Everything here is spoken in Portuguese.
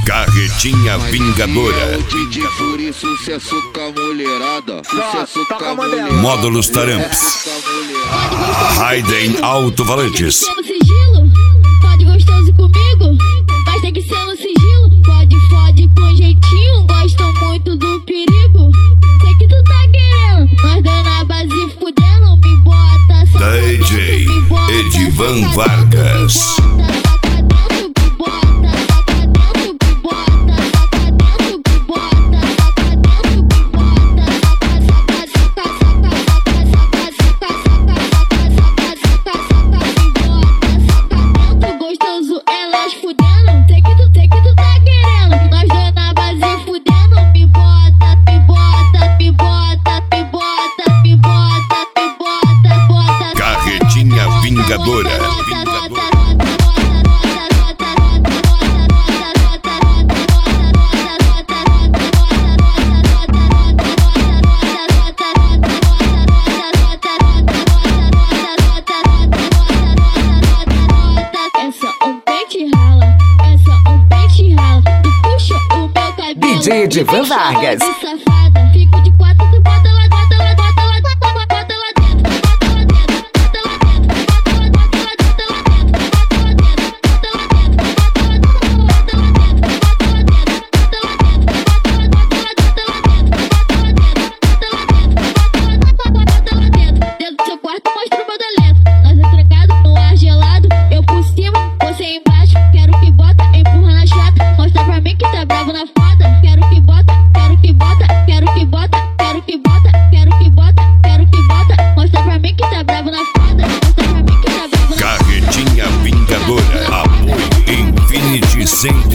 Carretinha Vingadora. DJ Fury, sucesso com a mulherada. Sucesso com a mulherada. Módulos Taramps. Raiden Alto-Falantes. Sigilo, pode gostoso comigo, mas tem que ser no sigilo. Fode com jeitinho, gostam muito do perigo. Sei que tu tá querendo, nós dando a base fudendo. Me bota só DJ Edivan Vargas. Vingadora. DJ Edivan Vargas. Fico de quatro, tu bota lá, Carretinha Vingadora. Apoio Infinity Center.